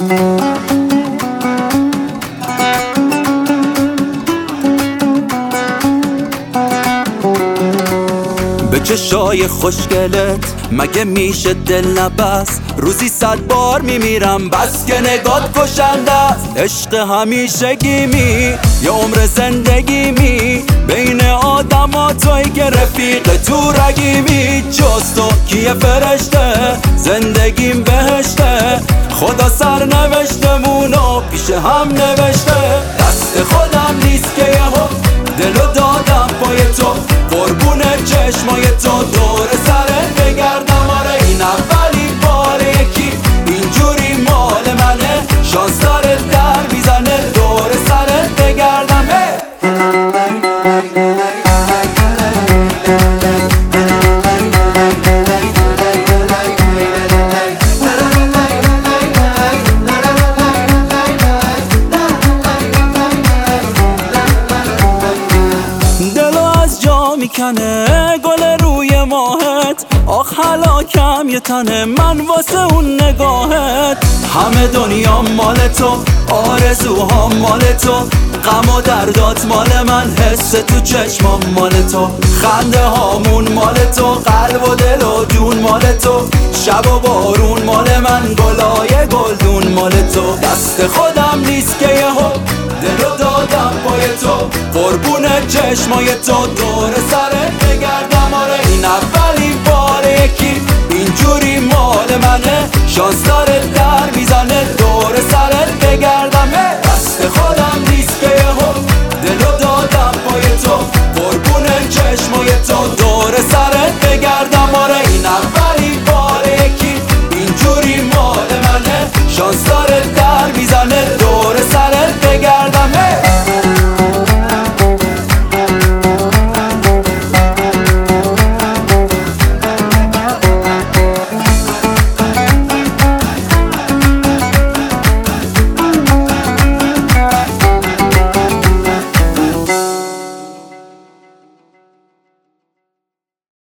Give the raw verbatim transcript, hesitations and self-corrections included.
به چشای خوشگلت مگه میشه دل نبست؟ روزی صد بار میمیرم بس که نگات کشنده است. عشق همیشگیمی یا عمر زندگیمی، بین آدم ها توی که رفیق تو رگیمی. جز تو کیه فرشته زندگیم بهشته، خدا سر نوشتمونو پیش هم نوشته. دست خودم نیست که یهو دلو دادم پای تو، قربون چشمای تو دور سرت بگردم. آره این اولین باره یکی اینجوری مال منه، شانس داره در میزنه دور سرت بگردم. میکنه گل روی ماهت، آخ هلاکم یه تنه من واسه اون نگاهت. همه دنیا مال تو، آرزوها مال تو، غم و دردات مال من، حس تو چشمام مال تو، خنده هامون مال تو، قلب و دل و جون مال تو، شب و بارون مال من، گلای گلدون مال تو. دست خودم نیست که یهو دلو دادم پای تو، قربون چشمای تو دور سرت بگردم. آره این اولین باره یکی اینجوری مال منه، شانس داره